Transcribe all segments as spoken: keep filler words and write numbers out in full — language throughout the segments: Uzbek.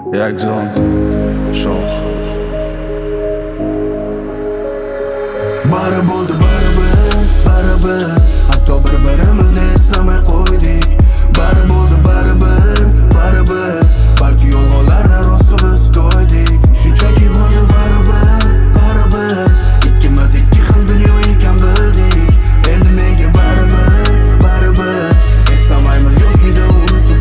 Yakzon Shoh. Bari bo'ldi baribir, baribir, hatto bir-birimizni eslamay qo'ydik. Bari bo'ldi baribir, baribir, balki yolg'onlarda rosti biz to'ydik. Shunchaki bo'ldi baribir, baribir, ikkimiz ikki xil dunyo ekan bildik. Endi menga baribir, baribir, eslamaymiz yo'kida unutib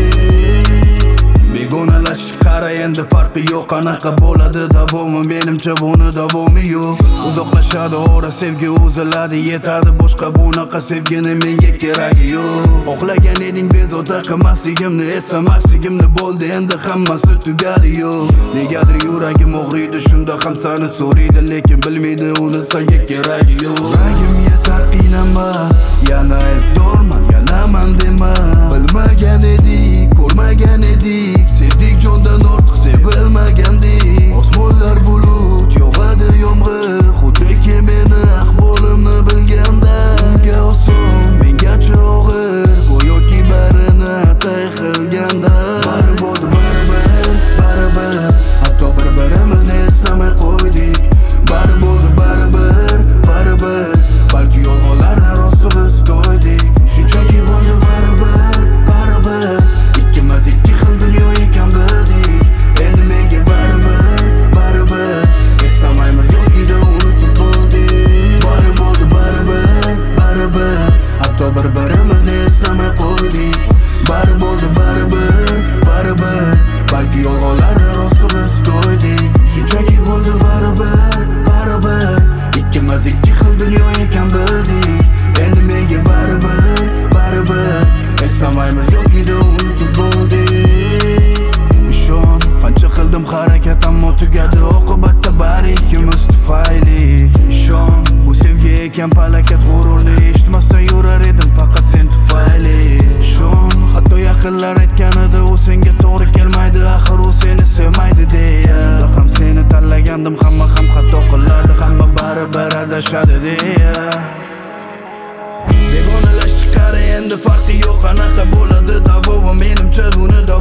bo'ldik. Begonalashib qara, endi farqi yo'q. Qanaqa bo'ladi davomi, menimcha buni davomi yo'q. Uzoqlashadi ora, sevgi uziladi, yetadi boshqa bunaqa sevgini menga keragi yo'q. Xohlagan eding bezovta qilmasligimni, eslamasligimni, bo'ldi endi hammasi tugadi yo'q. Negadir yuragim og'riydi, shunda ham seni so'raydi, lekin bilmaydi uni senga keragi yo'q. Yuragim yetar qiynama, yana aybdorman, yanaman dema. Bilmagan edik, ko'rmagan edik, sevdik jondan ortiq sevilmagandik. Osmonlar bulut, yog'adi yomg'ir, xuddiki meni ahvolimni bilganda. Unga oson, mengacha og'ir, go'yoki barini atay qilganda. Bari bo'ldi baribir, baribir, hatto bir-birimizni eslamay qo'ydik. Bari bo'ldi baribir, baribir, balki yolg'onlarda rosti biz to'ydik. Shunchaki bo'ldi baribir, baribir, ikkimiz ikki xil dunyo ekan bildik. Endi menga baribir, baribir, eslamaymiz yo'kida unutib bo'ldik. Bari bo'ldi baribir, baribir, hatto bir-birimizni eslamay qo'ydik. Bari bo'ldi baribir, baribir, balki yolg'onlarda rosti biz to'ydik. Shunchaki bo'ldi baribir, baribir, ikkimiz ikki xil dunyo ekan bildik. Endi menga baribir, baribir, eslamaymiz yo'kida unutib bo'ldik. Ishon, qancha qildim harakat, ammo tugadi oqibatda bari ikkimiz tufayli. Ishon, bu sevgi ekan palakat, g'ururni eshitmasdan yurar edim faqat sen tufayli. Ishon, hatto yaqinlar aytganida u senga to'g'ri kelmaydi, axir u seni sevmaydi deya. Shunda ham seni tanlagandim, hamma ham xato qiladi, hamma baribir adashadi deya. Begonalashib qara, endi farqi yo'q. Qanaqa bo'ladi davomi, menimcha buni davomi